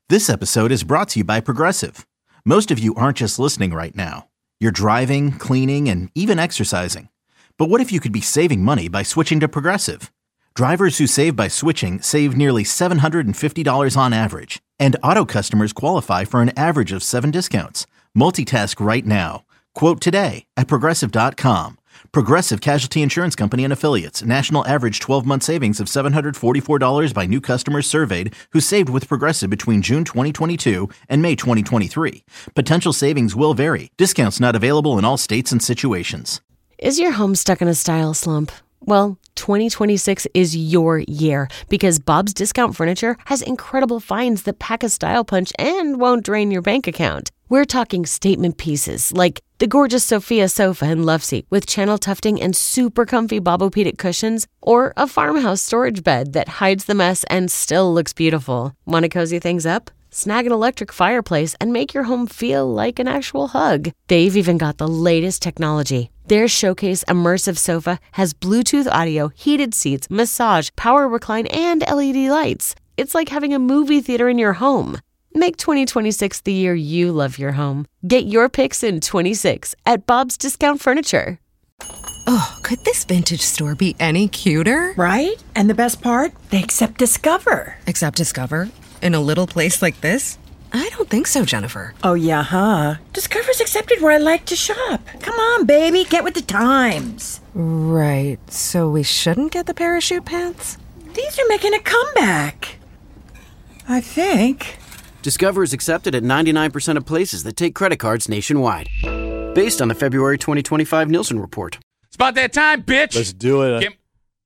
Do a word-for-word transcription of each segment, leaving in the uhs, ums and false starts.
This episode is brought to you by Progressive. Most of you aren't just listening right now. You're driving, cleaning, and even exercising. But what if you could be saving money by switching to Progressive? Drivers who save by switching save nearly seven hundred fifty dollars on average. And auto customers qualify for an average of seven discounts. Multitask right now. Quote today at Progressive dot com. Progressive Casualty Insurance Company and Affiliates. National average twelve-month savings of seven hundred forty-four dollars by new customers surveyed who saved with Progressive between June twenty twenty-two and May twenty twenty-three. Potential savings will vary. Discounts not available in all states and situations. Is your home stuck in a style slump? Well, twenty twenty-six is your year because Bob's Discount Furniture has incredible finds that pack a style punch and won't drain your bank account. We're talking statement pieces like the gorgeous Sophia sofa and love seat with channel tufting and super comfy Bobopedic cushions, or a farmhouse storage bed that hides the mess and still looks beautiful. Want to cozy things up? Snag an electric fireplace and make your home feel like an actual hug. They've even got the latest technology. Their Showcase Immersive Sofa has Bluetooth audio, heated seats, massage, power recline, and L E D lights. It's like having a movie theater in your home. Make twenty twenty-six the year you love your home. Get your picks in twenty-six at Bob's Discount Furniture. Oh, could this vintage store be any cuter? Right? And the best part? They accept Discover. Accept Discover? In a little place like this? I don't think so, Jennifer. Oh, yeah, huh? Discover's accepted where I like to shop. Come on, baby, get with the times. Right, so we shouldn't get the parachute pants? These are making a comeback. I think. Discover is accepted at ninety-nine percent of places that take credit cards nationwide. Based on the February twenty twenty-five Nielsen report. It's about that time, bitch. Let's do it. Kim-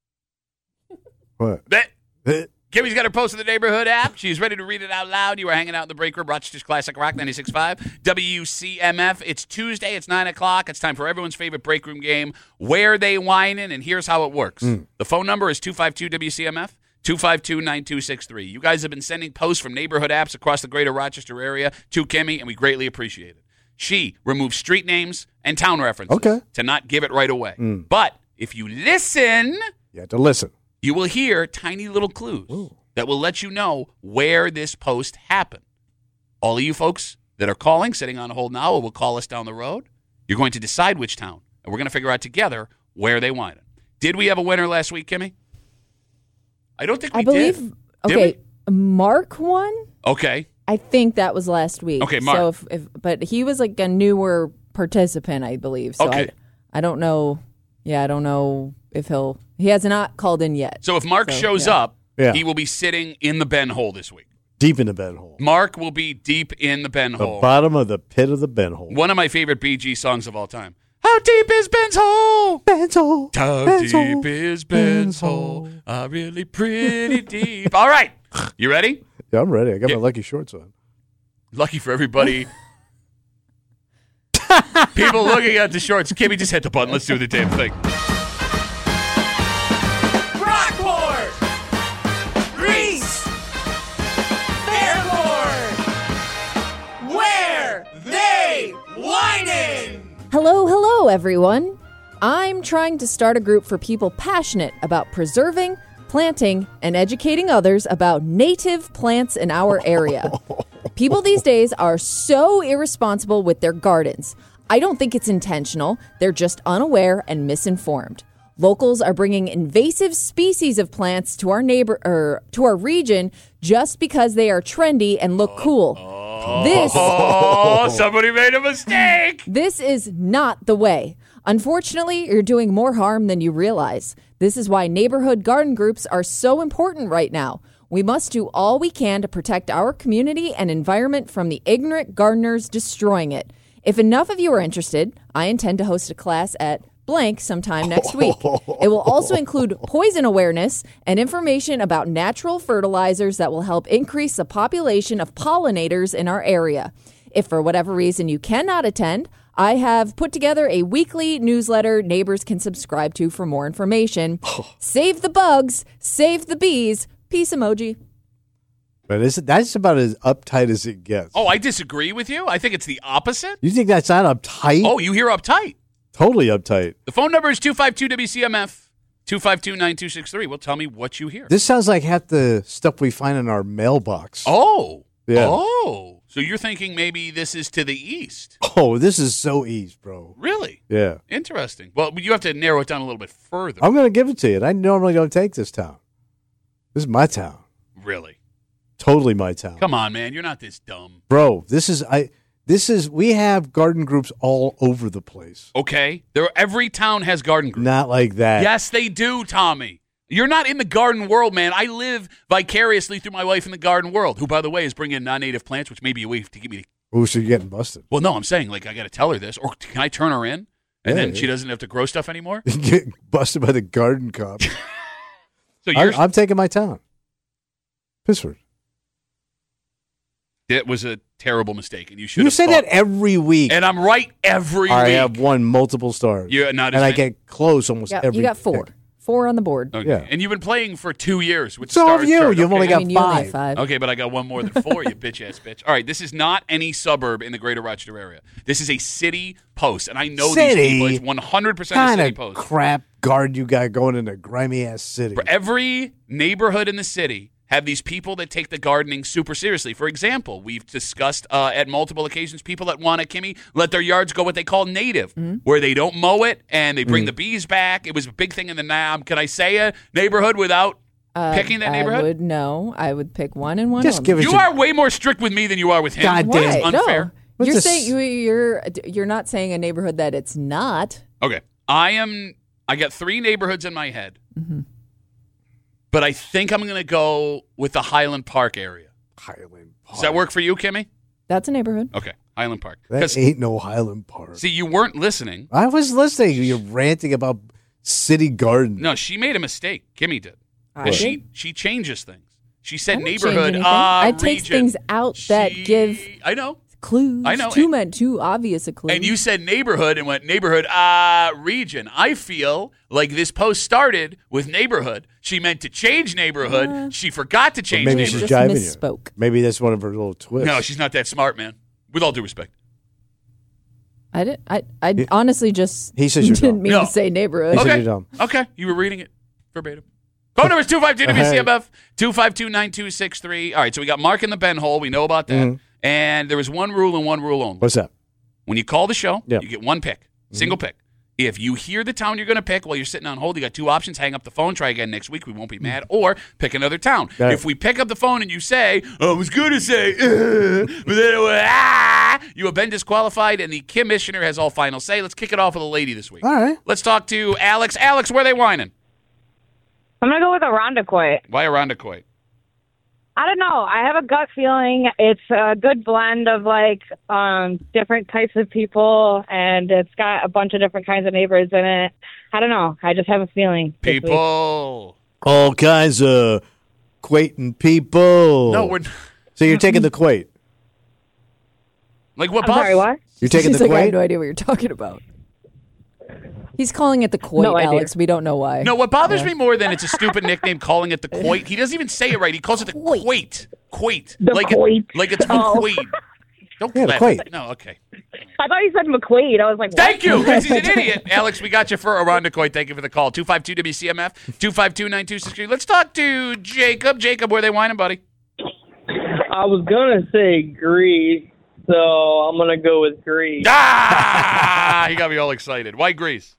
what? That- Kimmy's got her post in the neighborhood app. She's ready to read it out loud. You are hanging out in the break room, Rochester's Classic Rock ninety-six point five, W C M F. It's Tuesday. It's nine o'clock. It's time for everyone's favorite break room game, Where They Whinin', and here's how it works. Mm. The phone number is two five two W C M F, two five two, nine two six three. You guys have been sending posts from neighborhood apps across the greater Rochester area to Kimmy, and we greatly appreciate it. She removes street names and town references okay. to not give it right away. Mm. But if you listen, you have to listen. You will hear tiny little clues. Ooh. That will let you know where this post happened. All of you folks that are calling, sitting on hold now, or will call us down the road, you're going to decide which town, and we're going to figure out together where they want it. Did we have a winner last week, Kimmy? I don't think we I believe, did. Okay, did Mark won. Okay. I think that was last week. Okay, Mark. So if, if, but he was like a newer participant, I believe. So okay. I, I don't know. Yeah, I don't know if he'll. He has not called in yet. So if Mark so, shows yeah. up, yeah. he will be sitting in the Ben hole this week. Deep in the Ben hole. Mark will be deep in the Ben the hole. The bottom of the pit of the Ben hole. One of my favorite Bee Gees songs of all time. How deep is Ben's hole? Ben's hole. How Ben's deep hole. is Ben's hole? Ah, really pretty deep. All right. You ready? Yeah, I'm ready. I got yeah. my lucky shorts on. Lucky for everybody. People looking at the shorts. Kimmy, just hit the button. Let's do the damn thing. Rockport! Greece! Fairport! Where they whining! Hello, hello, everyone. I'm trying to start a group for people passionate about preserving, planting, and educating others about native plants in our area. People these days are so irresponsible with their gardens. I don't think it's intentional. They're just unaware and misinformed. Locals are bringing invasive species of plants to our neighbor er, to our region just because they are trendy and look cool. Oh, this oh, somebody made a mistake. This is not the way. Unfortunately, you're doing more harm than you realize. This is why neighborhood garden groups are so important right now. We must do all we can to protect our community and environment from the ignorant gardeners destroying it. If enough of you are interested, I intend to host a class at blank sometime next week. It will also include poison awareness and information about natural fertilizers that will help increase the population of pollinators in our area. If for whatever reason you cannot attend, I have put together a weekly newsletter neighbors can subscribe to for more information. Save the bugs, save the bees. Peace emoji. But is it, that's about as uptight as it gets. Oh, I disagree with you. I think it's the opposite. You think that's not uptight? Oh, you hear uptight. Totally uptight. The phone number is two five two W C M F, two five two, nine two six three. Well, tell me what you hear. This sounds like half the stuff we find in our mailbox. Oh. Yeah. Oh, so you're thinking maybe this is to the east? Oh, this is so east, bro. Really? Yeah. Interesting. Well, you have to narrow it down a little bit further. I'm going to give it to you. And I normally don't take this town. This is my town. Really? Totally my town. Come on, man. You're not this dumb. Bro, this is I this is we have garden groups all over the place. Okay. There every town has garden groups. Not like that. Yes, they do, Tommy. You're not in the garden world, man. I live vicariously through my wife in the garden world, who, by the way, is bringing in non-native plants, which may be a way to get me to... Oh, so you're getting busted. Well, no, I'm saying, like, I got to tell her this. Or can I turn her in? And Yeah, then yeah. she doesn't have to grow stuff anymore? You get busted by the garden cop. So you're... I, I'm taking my town. Pittsford. That was a terrible mistake, and you should You have say thought- that every week. And I'm right every I week. have won multiple stars. You're not as and I many- get close almost Yeah, every you got four. pick. Four on the board. Okay. Yeah. And you've been playing for two years with So Stars have you. Church. You've only Okay. got I mean, you only five. have five. Okay, but I got one more than four, you bitch ass bitch. All right, this is not any suburb in the greater Rochester area. This is a city post, and I know City? these people. It's one hundred percent a Kind city of post. crap garden you got going in a grimy ass city. For every neighborhood in the city have these people that take the gardening super seriously. For example, we've discussed uh, at multiple occasions people that want to, Kimmy, let their yards go what they call native, Mm-hmm. where they don't mow it and they Mm. bring the bees back. It was a big thing in the Nam. Can I say a neighborhood without Uh, picking that I neighborhood? would no. I would pick one and one Just only. give it You to are way more strict with me than you are with him. God damn. It's Why? unfair. No. What's You're this- saying you- you're you're not saying a neighborhood that it's not. Okay. I am I got three neighborhoods in my head. Mm-hmm. But I think I'm going to go with the Highland Park area. Highland Park. Does that work for you, Kimmy? That's a neighborhood. Okay. Highland Park. That 'Cause, ain't no Highland Park. see, you weren't listening. I was listening. You're ranting about city garden. No, she made a mistake. Kimmy did. I And did? she she changes things. She I said don't change neighborhood. anything. Uh, I take region. things out that She- give I know. clues. I know. Too And- many, too obvious a clue. And you said neighborhood and went neighborhood, uh, region. I feel like this post started with neighborhood. She meant to change neighborhood. Uh, she forgot to But change maybe neighborhood. she's Just jiving you. misspoke. Maybe that's one of her little twists. No, she's not that smart, man. With all due respect. I did. I. I honestly just. He says you're didn't dumb. mean No. to say neighborhood. He said Okay. you're dumb. Okay. You were reading it verbatim. Phone number is two five two W C M F, two five two, nine two six three. All right, so we got Mark in the Ben hole. We know about that. Mhm. And there was one rule and one rule only. What's that? When you call the show, Yep. you get one pick, single pick. If you hear the town you're going to pick while you're sitting on hold, you got two options. Hang up the phone, try again next week. We won't be mad. Or pick another town. Got it. If we pick up the phone and you say, I was going to say, uh, but then it went, ah, you have been disqualified, and the commissioner has all final say. Let's kick it off with a lady this week. All right. Let's talk to Alex. Alex, where are they whining? I'm going to go with Irondequoit. Why Irondequoit? I don't know. I have a gut feeling it's a good blend of, like, um, different types of people, and it's got a bunch of different kinds of neighbors in it. I don't know. I just have a feeling. this week. People. All kinds of Quaitin people. No, we're So you're taking the Quait. like what? I'm Bob? sorry, what? You're taking He's the like, I have no Quait. idea what you're talking about. He's calling it the Quoit, No idea. Alex. We don't know why. No, what bothers me more than it's a stupid nickname calling it the Quait. He doesn't even say it right. He calls it the Quait. Quait. Quait. The like Quait. It, like it's Oh. McQuaid. Don't Yeah, the laugh. Quait. No, okay. I thought you said McQuaid. I was like, what? Thank you, because he's an idiot. Alex, we got you for Irondequoit. Thank you for the call. two five two W C M F, two five two, nine two six three. Let's talk to Jacob. Jacob, where they whining, buddy? I was gonna say Greece, so I'm gonna go with Greece. Ah! He got me all excited. Why Greece?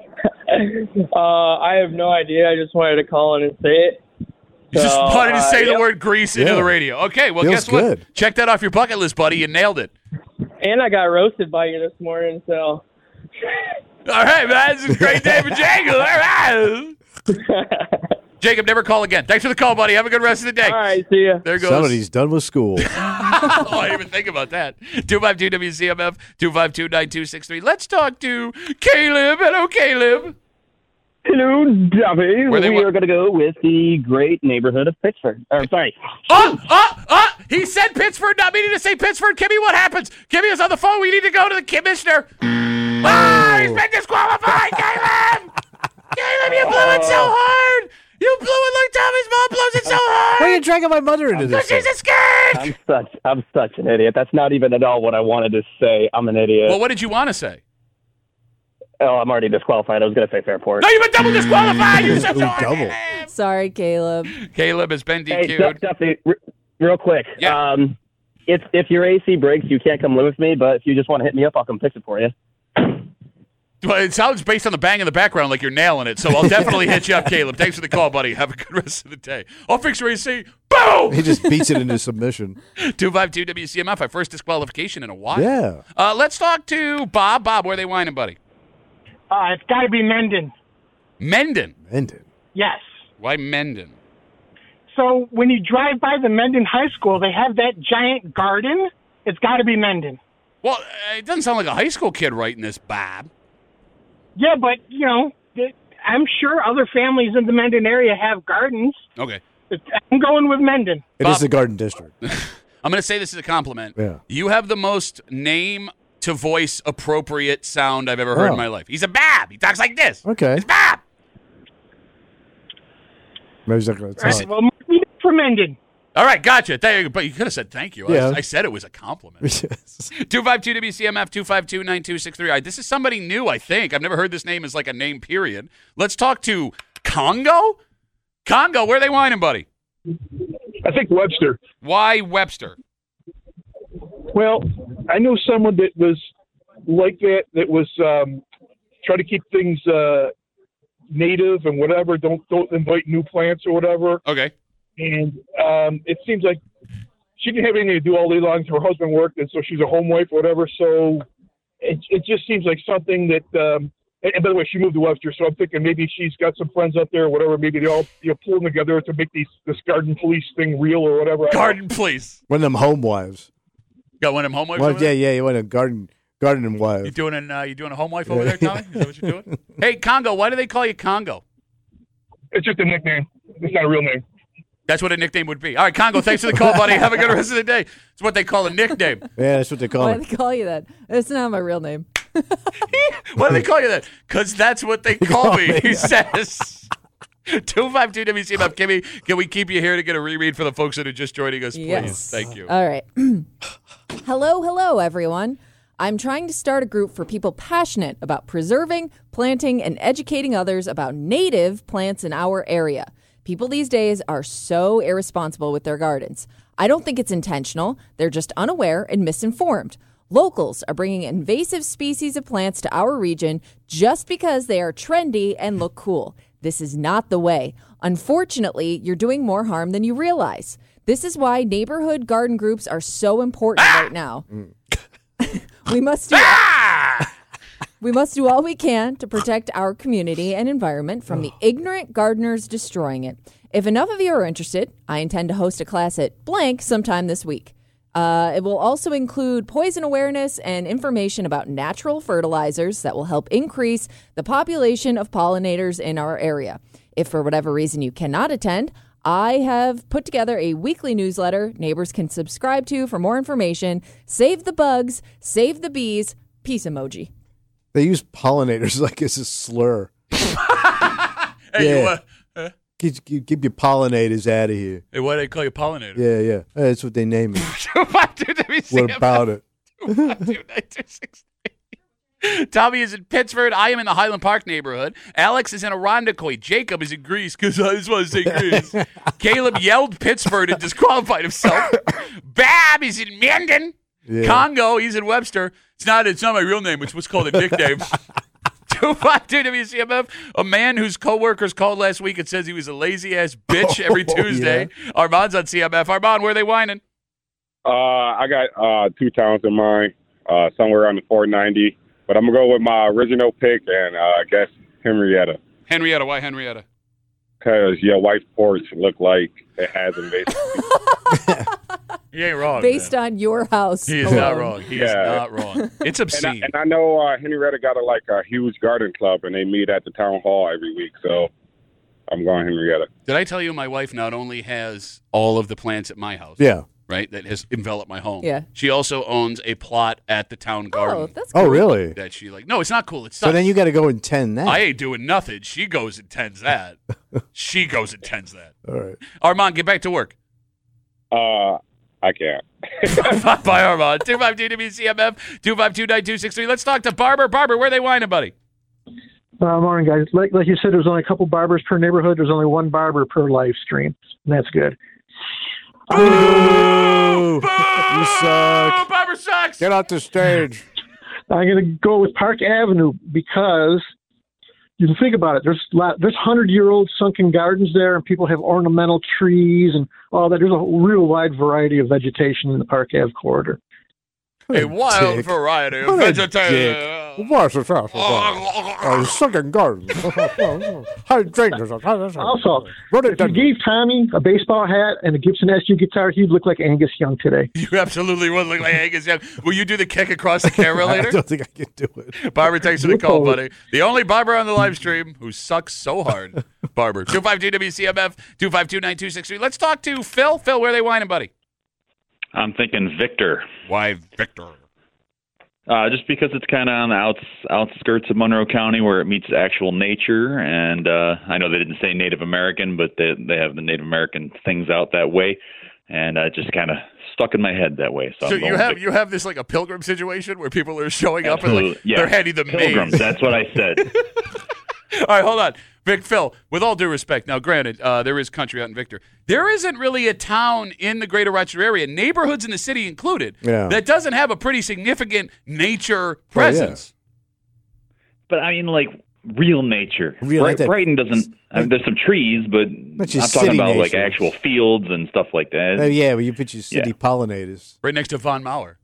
uh, I have no idea. I just wanted to call in and say it. You just So, wanted to uh, say the yep. word Greece into Yeah. the radio. Okay, well, Feels guess what? good. Check that off your bucket list, buddy. You nailed it. And I got roasted by you this morning, so. All right, man. This is a great day for Jacob. All right. Jacob, never call again. Thanks for the call, buddy. Have a good rest of the day. All right, see ya. There goes. Somebody's done with school. Oh, I didn't even think about that. two five two W C M F, two five two, nine two six three. Let's talk to Caleb. Hello, Caleb. Hello, Duffy. Where they We wa- are going to go with the great neighborhood of Pittsburgh. Or, sorry. Oh, oh, oh. He said Pittsburgh, not meaning to say Pittsburgh. Kimmy, what happens? Kimmy is on the phone. We need to go to the commissioner. Ah, he's been disqualified, Caleb. Caleb, you blew it so hard. You blew it like Tommy's mom blows it so hard. Why are you dragging my mother into this? She's a skink. I'm such, I'm such an idiot. That's not even at all what I wanted to say. I'm an idiot. Well, what did you want to say? Oh, I'm already disqualified. I was going to say Fairport. No, you've been double disqualified. You're such Ooh, a double. Sorry, Caleb. Caleb has been Hey, D Q'd. Duffy, re- real quick. Yeah. Um, if if your A C breaks, you can't come live with me. But if you just want to hit me up, I'll come fix it for you. Well, it sounds based on the bang in the background like you're nailing it. So I'll definitely hit you up, Caleb. Thanks for the call, buddy. Have a good rest of the day. I'll fix your A C. Boom! He just beats it into submission. two five two W C M F, our first disqualification in a while. Yeah. Uh, let's talk to Bob. Bob, where are they whining, buddy? Uh, it's got to be Mendon. Mendon? Mendon. Yes. Why Mendon? So when you drive by the Mendon High School, they have that giant garden. It's got to be Mendon. Well, it doesn't sound like a high school kid writing this, Bob. Yeah, but, you know, I'm sure other families in the Mendon area have gardens. Okay. I'm going with Mendon. It Bob, is the Garden District. I'm going to say this is a compliment. Yeah. You have the most name-to-voice appropriate sound I've ever heard Oh. in my life. He's a Bob. He talks like this. Okay. It's Bob. Maybe he's not going to All right, well, mark me down for Mendon. All right, gotcha. Thank you. But you could have said thank you. I, Yeah. I said it was a compliment. Yes. two five two W C M F, two five two, nine two six three. All right, this is somebody new, I think. I've never heard this name as like a name, period. Let's talk to Congo. Congo, where are they whining, buddy? I think Webster. Why Webster? Well, I know someone that was like that, that was um, try to keep things uh, native and whatever. Don't don't invite new plants or whatever. Okay. And um, it seems like she didn't have anything to do all day long. Her husband worked, and so she's a home wife or whatever. So it, it just seems like something that um, – and, and by the way, she moved to Webster, so I'm thinking maybe she's got some friends up there or whatever. Maybe they all you know, pull them together to make these this garden police thing real or whatever. Garden police. One of them home wives. Got one of them home wives Well, over yeah, there? yeah, you want a garden gardening wife. You doing, an, uh, you doing a home wife over there, Tommy? Is that what you're doing? Hey, Congo, why do they call you Congo? It's just a nickname. It's not a real name. That's what a nickname would be. All right, Congo, thanks for the call, buddy. Have a good rest of the day. It's what they call a nickname. Yeah, that's what they call Why it. do they call you that? It's not my real name. Why do they call you that? Because that's what they call me, he says. two five two W C M F. Can we, can we keep you here to get a reread for the folks that are just joining us, please? Yes. Thank you. All right. Hello, hello, everyone. I'm trying to start a group for people passionate about preserving, planting, and educating others about native plants in our area. People these days are so irresponsible with their gardens. I don't think it's intentional. They're just unaware and misinformed. Locals are bringing invasive species of plants to our region just because they are trendy and look cool. This is not the way. Unfortunately, you're doing more harm than you realize. This is why neighborhood garden groups are so important right now. we must do we must do all we can to protect our community and environment from the ignorant gardeners destroying it. If enough of you are interested, I intend to host a class at blank sometime this week. Uh, it will also include poison awareness and information about natural fertilizers that will help increase the population of pollinators in our area. If for whatever reason you cannot attend, I have put together a weekly newsletter neighbors can subscribe to for more information. Save the bugs, save the bees, peace emoji. They use pollinators like it's a slur. Hey, yeah. you, uh, uh, keep, keep, keep your pollinators out of here. hey, why do they call you pollinator? Yeah, yeah. Hey, that's what they name it. two five two W C M F. What about it? two five two, nine two six three. Tommy is in Pittsford. I am in the Highland Park neighborhood. Alex is in Irondequoit. Jacob is in Greece because I just want to say Greece. Caleb yelled Pittsford and disqualified himself. Bab is in Mendon. Yeah. Congo, he's in Webster. It's not It's not my real name. It's what's called a nickname. two five two W C M F. A man whose coworkers called last week and says he was a lazy-ass bitch every Oh, Tuesday. yeah. Armand's on C M F. Armand, where are they whining? Uh, I got uh, two towns in mind, uh, somewhere on the four ninety. But I'm going to go with my original pick, and uh, I guess Henrietta. Henrietta. Why Henrietta? Because your wife's porch look like it has invasive. He ain't wrong. Based man. on your house. He is alone. not wrong. He is not wrong. It's obscene. And I, and I know uh, Henrietta got a, like a huge garden club, and they meet at the town hall every week. So I'm going Henrietta. Did I tell you my wife not only has all of the plants at my house? Yeah. Right? That has enveloped my home. Yeah. She also owns a plot at the town garden. Oh, that's cool. Oh, really? That she like. No, it's not cool. It's So then you got to go and tend that. I ain't doing nothing. She goes and tends that. She goes and tends that. All right. Armand, get back to work. Uh, I can't. Bye, Armand. two five two W C M F, two five two, nine two six three. Let's talk to Barber. Barber, where are they whining, buddy? Uh, morning, guys. Like, like you said, there's only a couple barbers per neighborhood. There's only one barber per live stream, and that's good. Boo! You suck. Barber sucks. Get off the stage. I'm going to go with Park Avenue because you can think about it. There's lot, there's hundred-year-old sunken gardens there, and people have ornamental trees and all that. There's a real wide variety of vegetation in the Park Ave corridor. A wild dick. variety of What a vegetation. What's the trouble? Oh, sunken garden. How dangerous. Also, if you gave Tommy a baseball hat and a Gibson S U guitar, he'd look like Angus Young today. You absolutely would look like Angus Young. Will you do the kick across the camera later? I don't think I can do it. Barber, thanks for the call, buddy. The only Barber on the live stream who sucks so hard. Barber. two five two W C M F, two five two, nine two six three. Let's talk to Phil. Phil, where are they whining, buddy? I'm thinking Victor. Why Victor? Uh, just because it's kind of on the outs, outskirts of Monroe County where it meets actual nature. And uh, I know they didn't say Native American, but they, they have the Native American things out that way. And uh, just kind of stuck in my head that way. So, So I'm you going have Victor. you have this like a pilgrim situation where people are showing up and Absolutely. like Yeah. they're handing the Pilgrims, maze. that's what I said. All right, hold on. Vic, Phil, with all due respect, now granted, uh, there is country out in Victor. There isn't really a town in the greater Rochester area, neighborhoods in the city included, Yeah. that doesn't have a pretty significant nature presence. But I mean, like, real nature. Real, Bright- like that- Brighton doesn't, I mean, there's some trees, but That's I'm just talking city about, like, nature. actual fields and stuff like that. Oh, yeah, well, you put your city Yeah. pollinators. Right next to Von Mauer.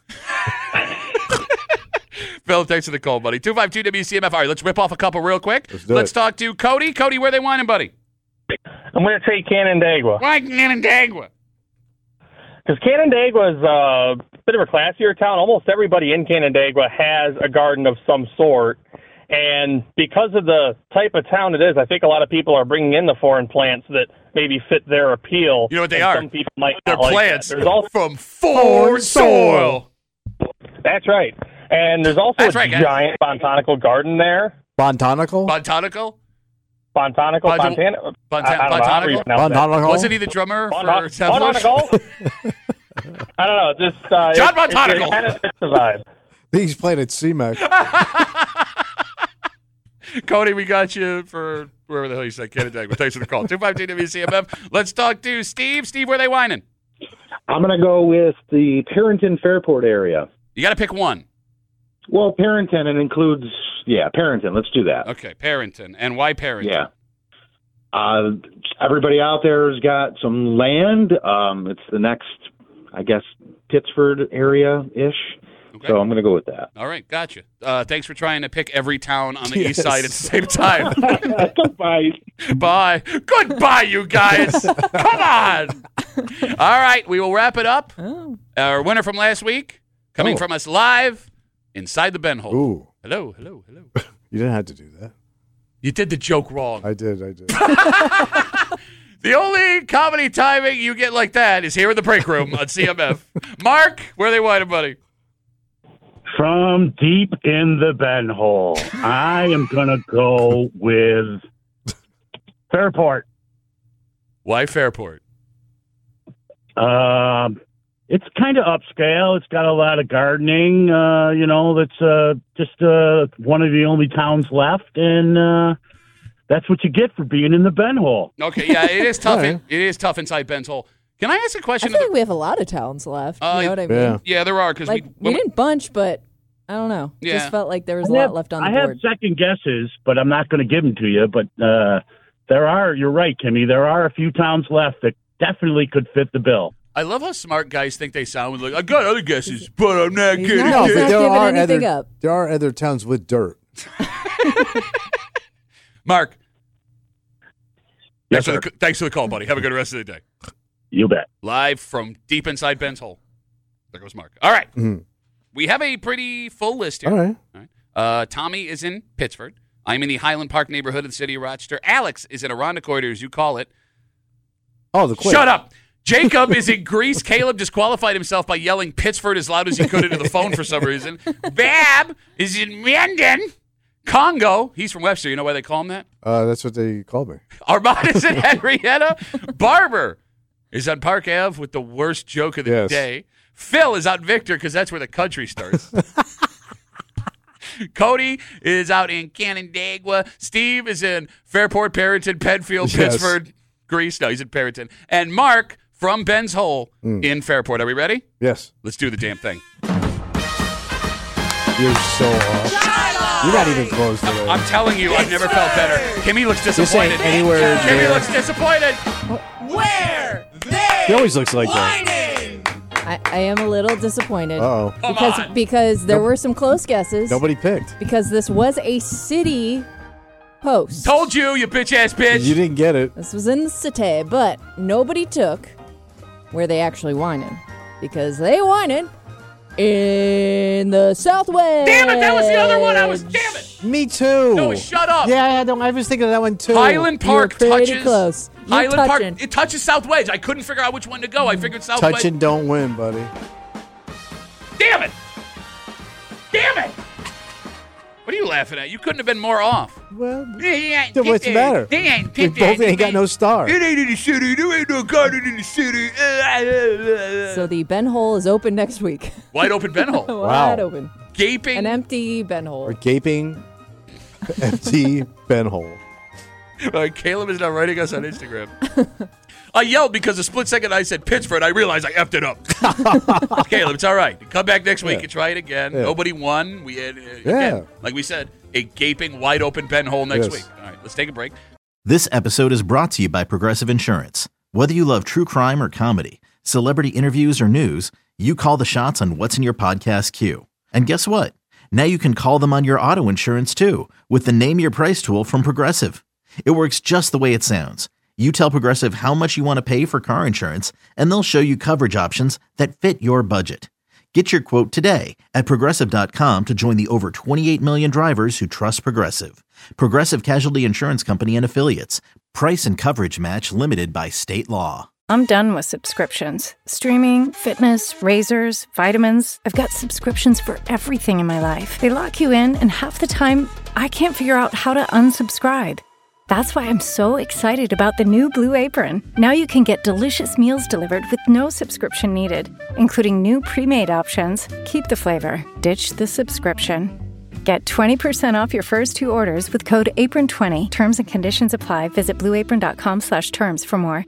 Phil, thanks for the call, buddy. two five two W C M F. All right, let's rip off a couple real quick. Let's do Let's it. talk to Cody. Cody, where they whining, buddy? I'm going to take Canandaigua. Why Canandaigua? Because Canandaigua is a bit of a classier town. Almost everybody in Canandaigua has a garden of some sort. And because of the type of town it is, I think a lot of people are bringing in the foreign plants that maybe fit their appeal. You know what they and are? Some people might They're not like plants that. There's also, from foreign soil. that's right. And there's also That's a right, guys. giant botanical garden there. Botanical? Botanical? Botanical? Bont- Bontan- Bontan- I, I don't know how to botanical? pronounce that. Botanical? Wasn't he the drummer Bon- for Tablet? Botanical? I don't know. Just uh, John it- it- Botanical. It kind of fits the vibe. He's playing at C M A C. Cody, we got you for wherever the hell you said, Canandaigua. Thanks for the call. two five two W C M F. Let's talk to Steve. Steve, where they whining? I'm going to go with the Parrington Fairport area. You got to pick one. Well, Parrington, it includes, yeah, Parrington. Let's do that. Okay, Parrington. And why Parrington? Yeah. Uh, everybody out there has got some land. Um, it's the next, I guess, Pittsford area-ish. Okay. So I'm going to go with that. All right, gotcha. Uh, thanks for trying to pick every town on the Yes. east side at the same time. Goodbye. Bye. Goodbye, you guys. Come on. All right, we will wrap it up. Oh. Our winner from last week, coming Oh. from us live inside the Ben hole. Ooh. Hello, hello, hello. You didn't have to do that. You did the joke wrong. I did, I did. The only comedy timing you get like that is here in the break room on C M F. Mark, where are they whining, buddy? From deep in the Ben hole, I am going to go with Fairport. Why Fairport? Um, it's kind of upscale. It's got a lot of gardening. Uh, you know, that's uh, just uh, one of the only towns left, and uh, that's what you get for being in the Ben hole. Okay, yeah, it is tough. All right. It is tough inside Ben's hole. Can I ask a I question? feel to like we have a lot of towns left. Uh, you know what I mean? Yeah. the, yeah, there are because Like we, we didn't bunch, but I don't know. Yeah. Just felt like there was a I lot have- left on the I have board. second guesses, but I'm not going to give them to you. But uh, there are, you're right, Kimmy, there are a few towns left that definitely could fit the bill. I love how smart guys think they sound. When they're like, I got other guesses, but I'm not He's good. not- at No, He's this." but there giving are anything other up. there are other towns with dirt. Mark, Yes, thanks, for the, thanks for the call, buddy. Have a good rest of the day. You bet. Live from deep inside Ben's hole. There goes Mark. All right. Mhm. We have a pretty full list here. All right. All right. Uh, Tommy is in Pittsford. I'm in the Highland Park neighborhood of the city of Rochester. Alex is in Aranda Corridor, as you call it. Oh, the quick. Shut up. Jacob is in Greece. Caleb disqualified himself by yelling Pittsford as loud as he could into the phone for some reason. Bab is in Menden. Congo. He's from Webster. You know why they call him that? Uh, that's what they called me. Armand is in Henrietta. Barber is on Park Ave with the worst joke of the Yes. day. Phil is out Victor because that's where the country starts. Cody is out in Canandaigua. Steve is in Fairport, Parrington, Penfield, Yes. Pittsford, Greece. No, he's in Parrington. And Mark from Ben's Hole Mm. in Fairport. Are we ready? Yes. Let's do the damn thing. You're so off. You're not even close to it. I'm telling you, I've never felt better. Kimmy looks This ain't disappointed. anywhere Kimmy near- looks disappointed. Where they He always looks like that. whining. I, I am a little disappointed. Uh-oh. Come because on. because there Nope. were some close guesses. Nobody picked. Because this was a city post. Told you, you bitch ass bitch. You didn't get it. This was in the city, but nobody took where they actually whining. Because they whining in the Southwest. Damn it, that was the other one. I was, damn it. Me too. No, shut up. Yeah, I, don't, I was thinking of that one too. Highland Park You're pretty touches. close. You're Highland touching. Park, it touches South Wedge. I couldn't figure out which one to go. I figured South Touch Wedge. and don't win, buddy. Damn it. Damn it. What are you laughing at? You couldn't have been more off. Well, They then what's the matter? They ain't We both ain't got no star. It ain't in the city. There ain't no garden in the city. So the Ben Hole is open next week. Wide open Ben Hole. Wide Wow. open. Gaping. An empty Ben Hole. Or gaping, empty Ben Hole. All right, Caleb is now writing us on Instagram. I yelled because a split second I said Pittsburgh. I realized I effed it up. Caleb, it's all right. Come back next week Yeah. and try it again. Yeah. Nobody won. We had, uh, Yeah. again, like we said, a gaping, wide open Ben Hole next Yes. week. All right, let's take a break. This episode is brought to you by Progressive Insurance. Whether you love true crime or comedy, celebrity interviews or news, you call the shots on what's in your podcast queue. And guess what? Now you can call them on your auto insurance too with the Name Your Price tool from Progressive. It works just the way it sounds. You tell Progressive how much you want to pay for car insurance, and they'll show you coverage options that fit your budget. Get your quote today at Progressive dot com to join the over twenty-eight million drivers who trust Progressive. Progressive Casualty Insurance Company and Affiliates. Price and coverage match limited by state law. I'm done with subscriptions. Streaming, fitness, razors, vitamins. I've got subscriptions for everything in my life. They lock you in, and half the time, I can't figure out how to unsubscribe. That's why I'm so excited about the new Blue Apron. Now you can get delicious meals delivered with no subscription needed, including new pre-made options. Keep the flavor, ditch the subscription. Get twenty percent off your first two orders with code apron twenty. Terms and conditions apply. Visit blue apron dot com slash terms for more.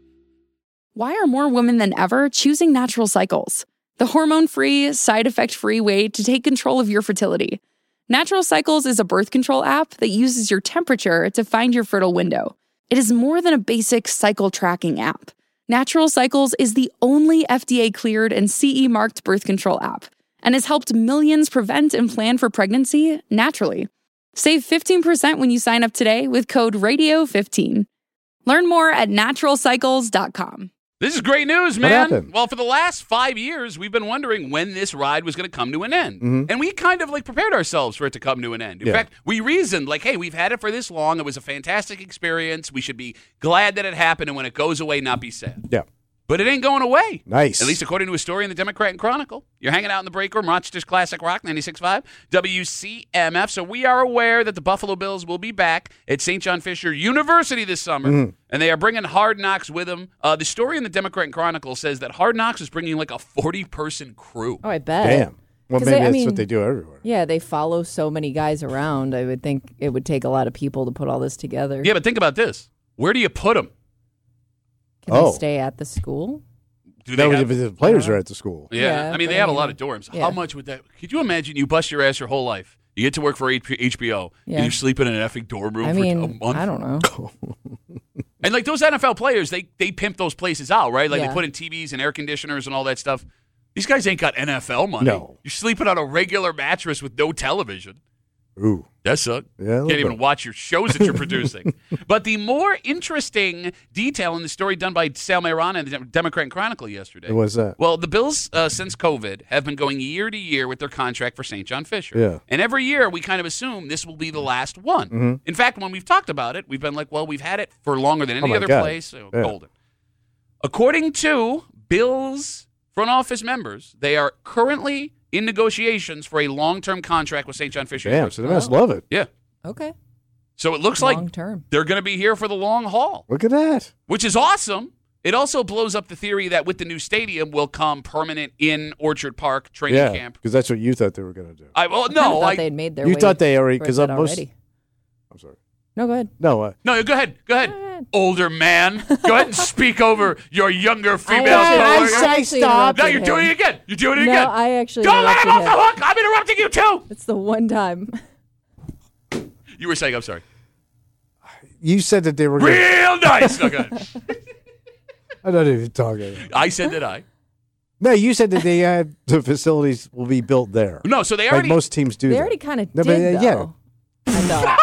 Why are more women than ever choosing Natural Cycles? The hormone-free, side-effect-free way to take control of your fertility. Natural Cycles is a birth control app that uses your temperature to find your fertile window. It is more than a basic cycle tracking app. Natural Cycles is the only F D A-cleared and C E-marked birth control app and has helped millions prevent and plan for pregnancy naturally. Save fifteen percent when you sign up today with code radio fifteen. Learn more at natural cycles dot com. This is great news, What man. happened? Well, for the last five years, we've been wondering when this ride was going to come to an end. Mhm. And we kind of like prepared ourselves for it to come to an end. In Yeah. fact, we reasoned like, hey, we've had it for this long. It was a fantastic experience. We should be glad that it happened. And when it goes away, not be sad. Yeah. But it ain't going away. Nice. At least according to a story in the Democrat and Chronicle. You're hanging out in the break room, Rochester's Classic Rock, ninety-six point five, W C M F. So we are aware that the Buffalo Bills will be back at Saint John Fisher University this summer, Mhm. and they are bringing Hard Knocks with them. Uh, the story in the Democrat and Chronicle says that Hard Knocks is bringing like a forty-person crew. Oh, I bet. Damn. Well, 'Cause maybe they- I that's mean, what they do everywhere. Yeah, they follow so many guys around. I would think it would take a lot of people to put all this together. Yeah, but think about this. Where do you put them? Can Oh. they stay at the school? Do That they was have- if the players are at the school. Yeah, Yeah, I mean, but they I have a mean, lot of dorms. yeah. How much would that? Could you imagine you bust your ass your whole life? You get to work for H B O, Yeah. and you sleep in an effing dorm room I for a mean, month. I don't know. And like those N F L players, they they pimp those places out, right? Like Yeah. they put in T Vs and air conditioners and all that stuff. These guys ain't got N F L money. No. You're sleeping on a regular mattress with no television. Ooh. That sucks. Yeah, a little Can't even bit. watch your shows that you're producing. But the more interesting detail in the story done by Sal Mayrana in the Dem- Democrat and Chronicle yesterday. What's that? Well, the Bills, uh, since COVID, have been going year to year with their contract for Saint John Fisher. Yeah. And every year, we kind of assume this will be the last one. Mhm. In fact, when we've talked about it, we've been like, well, we've had it for longer than Oh any my other God. place. So Yeah. golden. According to Bills front office members, they are currently in negotiations for a long-term contract with Saint John Fisher. Damn, so they must love it. Yeah. Okay. So it looks like Long term. they're going to be here for the long haul, Look at that. which is awesome. It also blows up the theory that with the new stadium will come permanent in Orchard Park training Yeah, camp. because that's what you thought they were going to do. I well I kinda no, thought I they'd made their You way thought they already- towards 'cause that most- already. I'm sorry. No, go ahead. No, uh, No, go ahead. Go ahead. Older man. Go ahead and speak over your younger female I coworker. actually stop. No, you're doing it again. You're doing it No, again. I actually Don't let him off interrupted the him. hook. I'm interrupting you too. It's the one time. You were saying, I'm sorry. you said that they were Real nice. No, go ahead. I'm not even talking. I said that I. No, you said that they had the facilities will be built there. No, so they like already- most teams do. They that. already kind of No, did, but, uh, though. I thought.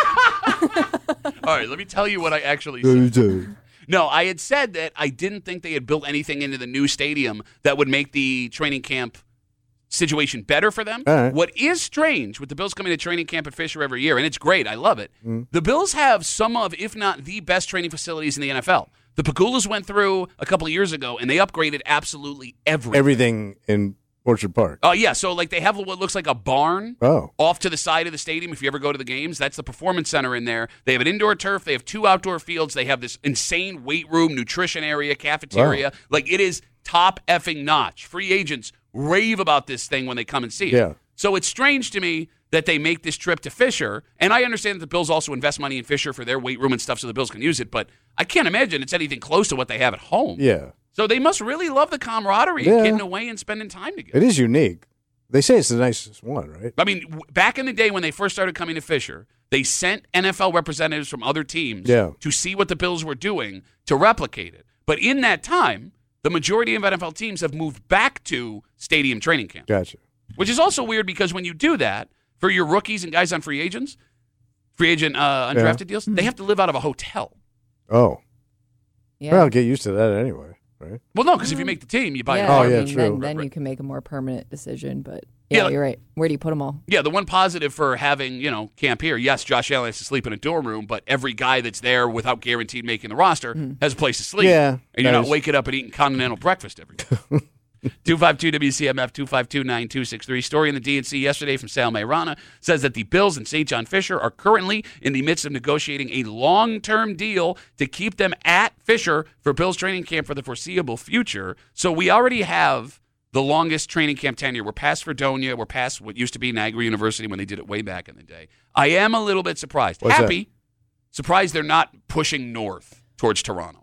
All right, let me tell you what I actually Yeah. said. No, I had said that I didn't think they had built anything into the new stadium that would make the training camp situation better for them. All right. What is strange with the Bills coming to training camp at Fisher every year, and it's great, I love it, Mm. the Bills have some of, if not the best training facilities in the N F L. The Pagulas went through a couple of years ago, and they upgraded absolutely everything. Everything in Orchard Park. Oh, yeah, so like they have what looks like a barn Oh. off to the side of the stadium if you ever go to the games. That's the performance center in there. They have an indoor turf. They have two outdoor fields. They have this insane weight room, nutrition area, cafeteria. Wow. Like it is top effing notch. Free agents rave about this thing when they come and see it. Yeah. So it's strange to me that they make this trip to Fisher. And I understand that the Bills also invest money in Fisher for their weight room and stuff so the Bills can use it. But I can't imagine it's anything close to what they have at home. Yeah. So they must really love the camaraderie, Yeah. getting away and spending time together. It is unique. They say it's the nicest one, right? I mean, w- back in the day when they first started coming to Fisher, they sent N F L representatives from other teams Yeah. to see what the Bills were doing to replicate it. But in that time, the majority of N F L teams have moved back to stadium training camp, Gotcha. which is also weird because when you do that, for your rookies and guys on free agents, free agent uh, undrafted Yeah. deals, they have to live out of a hotel. Oh. Yeah. Well, I'll get used to that anyway, right? Well, no, because if you make the team, you buy yeah, an Oh, I apartment. mean, true. Then, then Right, you right. can make a more permanent decision. But Yeah, yeah, like- you're right. Where do you put them all? Yeah, the one positive for having, you know, camp here, yes, Josh Allen has to sleep in a dorm room, but every guy that's there without guaranteed making the roster has a place to sleep. Yeah, And you're that not is- waking up and eating continental breakfast every day. two five two W C M F, two five two, nine two six three. Story in the D N C yesterday from Sal Mayrana says that the Bills and Saint John Fisher are currently in the midst of negotiating a long-term deal to keep them at Fisher for Bills training camp for the foreseeable future. So we already have the longest training camp tenure. We're past Fredonia. We're past what used to be Niagara University when they did it way back in the day. I am a little bit surprised. What's Happy. Surprised they're not pushing north towards Toronto.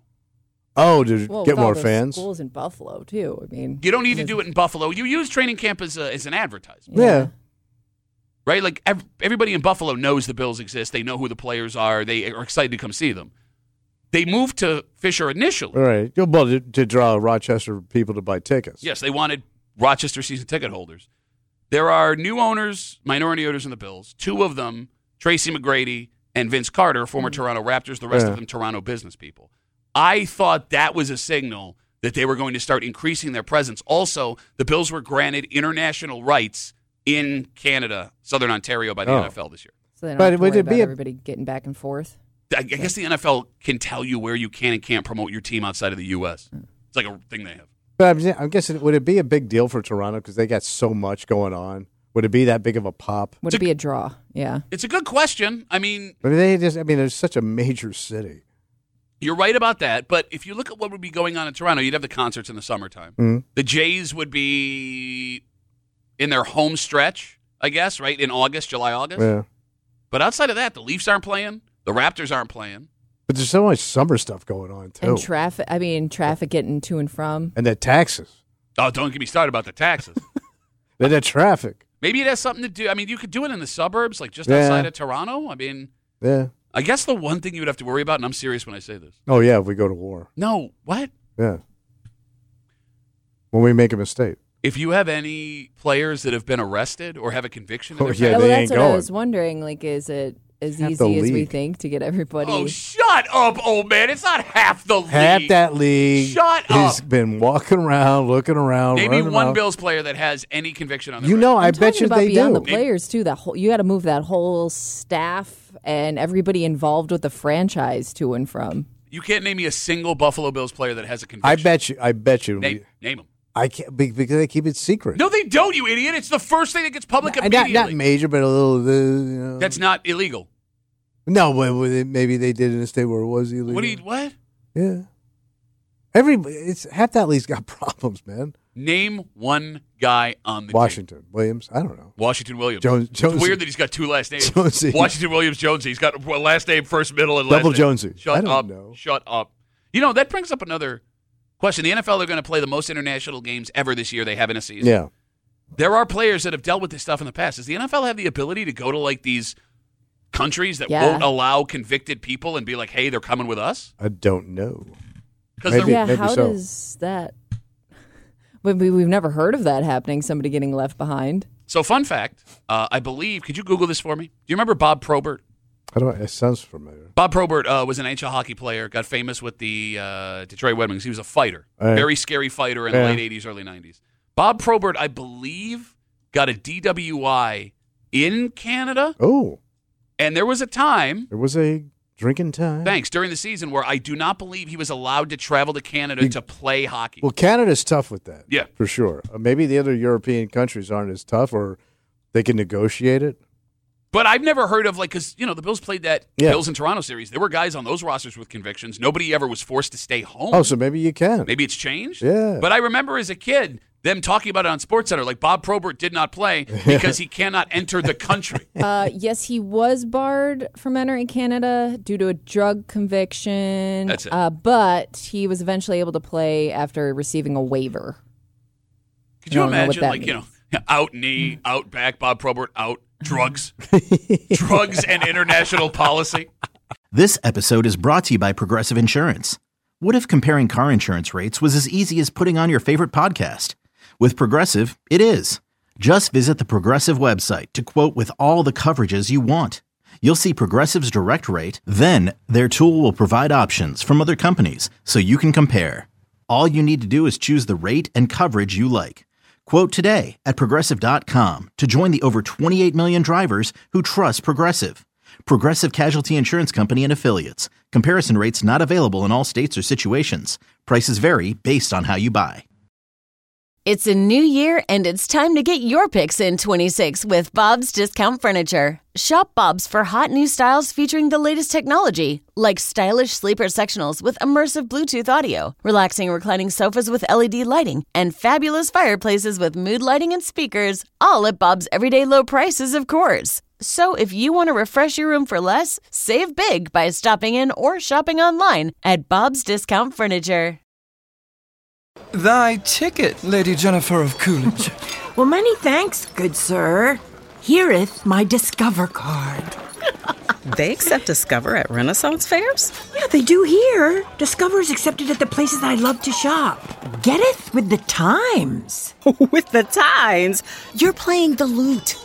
Oh, to Well, get with all more those fans? Schools in Buffalo too. I mean, You don't need to do it in Buffalo. You use training camp as, a, as an advertisement. Yeah. Right? Like ev- everybody in Buffalo knows the Bills exist. They know who the players are. They are excited to come see them. They moved to Fisher initially. All right. You'll well, to, to draw Rochester people to buy tickets. Yes, they wanted Rochester season ticket holders. There are new owners, minority owners in the Bills. Two of them, Tracy McGrady and Vince Carter, former Toronto Raptors. The rest Yeah. of them, Toronto business people. I thought that was a signal that they were going to start increasing their presence. Also, the Bills were granted international rights in Canada, Southern Ontario, by the Oh. N F L this year. so they don't But have to would worry it be about a- everybody getting back and forth. I I guess the N F L can tell you where you can and can't promote your team outside of the U S. It's like a thing they have. But I'm, I'm guessing, would it be a big deal for Toronto because they got so much going on? Would it be that big of a pop? Would it be a draw? Yeah. It's a good question. I mean, I mean, they just, I mean, it's such a major city. you're right about that, but if you look at what would be going on in Toronto, you'd have the concerts in the summertime. Mhm. The Jays would be in their home stretch, I guess, right, in August, July, August. Yeah. But outside of that, the Leafs aren't playing. The Raptors aren't playing. But there's so much summer stuff going on, too. And traffic. I mean, traffic getting to and from. And the taxes. Oh, don't get me started about the taxes. And the traffic. Maybe it has something to do. I mean, you could do it in the suburbs, like just Yeah. outside of Toronto. I mean, Yeah. I guess the one thing you would have to worry about, and I'm serious when I say this. Oh, yeah, if we go to war. No, what? Yeah. When we make a mistake. If you have any players that have been arrested or have a conviction, in Oh, their yeah, past- well, they that's ain't what I going. was wondering. Like, is it as Half easy the as we league. think to get everybody? Oh, shut up, old man! It's not half the league. Half that league Shut has up. been walking around, looking around. Maybe running one around. Bills player that has any conviction on their You record. know, I I'm bet talking you about they beyond do. the players too. That whole you got to move that whole staff and everybody involved with the franchise to and from. You can't name me a single Buffalo Bills player that has a conviction. I bet you. I bet you. Name, name them. I can't be- because they keep it secret. No, they don't, you idiot. It's the first thing that gets public And not, immediately. not major, but a little. Uh, you know. That's not illegal. No, but but they- maybe they did in a state where it was illegal. What do you, what? Yeah. Every it's half that league's got problems, man. Name one guy on the Washington team. Williams. I don't know. Washington Williams. Jones. It's weird that he's got two last names. Jonesy. Washington Williams Jonesy. He's got a last name, first, middle, and last Double name. Jonesy. Shut I don't up. know. Shut up. You know, that brings up another question. The N F L are going to play the most international games ever this year they have in a season. Yeah. There are players that have dealt with this stuff in the past. Does the N F L have the ability to go to like these countries that Yeah. won't allow convicted people and be like, hey, they're coming with us? I don't know. Maybe, yeah, maybe how so. does that? We, we, we've never heard of that happening, somebody getting left behind. So, fun fact, uh, I believe, could you Google this for me? Do you remember Bob Probert? I don't. It sounds familiar. Bob Probert uh, was an N H L hockey player, got famous with the uh, Detroit Red Wings. He was a fighter, All right. very scary fighter in Yeah. the late eighties, early nineties. Bob Probert, I believe, got a D W I in Canada. Oh. And there was a time, There was a drinking time. thanks, during the season where I do not believe he was allowed to travel to Canada You- to play hockey. Well, Canada's tough with that. Yeah. For sure. Uh, maybe the other European countries aren't as tough, or they can negotiate it. But I've never heard of, like, because, you know, the Bills played that Yeah. Bills and Toronto series. There were guys on those rosters with convictions. Nobody ever was forced to stay home. Oh, so maybe you can. Maybe it's changed? Yeah. But I remember as a kid them talking about it on SportsCenter, like Bob Probert did not play because he cannot enter the country. Uh, yes, he was barred from entering Canada due to a drug conviction. That's it. Uh, but he was eventually able to play after receiving a waiver. Could you I don't know what imagine, that like, you means. know, out knee, out back, Bob Probert, out, drugs, drugs and international policy? This episode is brought to you by Progressive Insurance. What if comparing car insurance rates was as easy as putting on your favorite podcast? With Progressive, it is. Just visit the Progressive website to quote with all the coverages you want. You'll see Progressive's direct rate, then their tool will provide options from other companies so you can compare. All you need to do is choose the rate and coverage you like. Quote today at Progressive dot com to join the over twenty-eight million drivers who trust Progressive. Progressive Casualty Insurance Company and Affiliates. Comparison rates not available in all states or situations. Prices vary based on how you buy. It's a new year, and it's time to get your picks in twenty-six with Bob's Discount Furniture. Shop Bob's for hot new styles featuring the latest technology, like stylish sleeper sectionals with immersive Bluetooth audio, relaxing reclining sofas with L E D lighting, and fabulous fireplaces with mood lighting and speakers, all at Bob's everyday low prices, of course. So if you want to refresh your room for less, save big by stopping in or shopping online at Bob's Discount Furniture. Thy ticket, Lady Jennifer of Coolidge. Well, many thanks, good sir. Hereeth my Discover card. They accept Discover at Renaissance fairs? Yeah, they do here. Discover is accepted at the places I love to shop. Getteth with the times. With the times? You're playing the lute.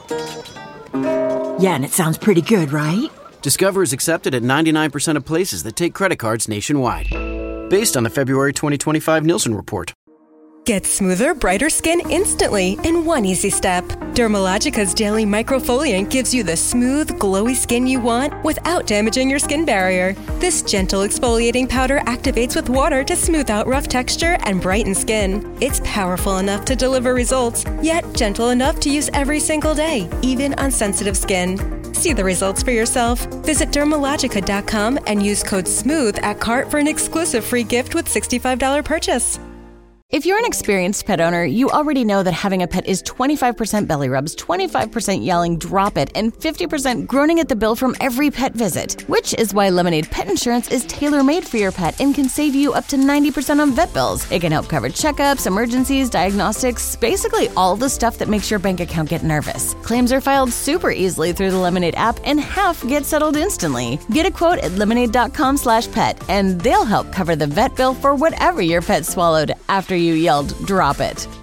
Yeah, and it sounds pretty good, right? Discover is accepted at ninety-nine percent of places that take credit cards nationwide. Based on the February twenty twenty-five Nielsen report. Get smoother, brighter skin instantly in one easy step. Dermalogica's Daily Microfoliant gives you the smooth, glowy skin you want without damaging your skin barrier. This gentle exfoliating powder activates with water to smooth out rough texture and brighten skin. It's powerful enough to deliver results, yet gentle enough to use every single day, even on sensitive skin. See the results for yourself. Visit dermalogica dot com and use code SMOOTH at cart for an exclusive free gift with sixty-five dollars purchase. If you're an experienced pet owner, you already know that having a pet is twenty-five percent belly rubs, twenty-five percent yelling, drop it, and fifty percent groaning at the bill from every pet visit. Which is why Lemonade Pet Insurance is tailor-made for your pet and can save you up to ninety percent on vet bills. It can help cover checkups, emergencies, diagnostics, basically all the stuff that makes your bank account get nervous. Claims are filed super easily through the Lemonade app and half get settled instantly. Get a quote at lemonade dot com slash pet and they'll help cover the vet bill for whatever your pet swallowed after you yelled, drop it.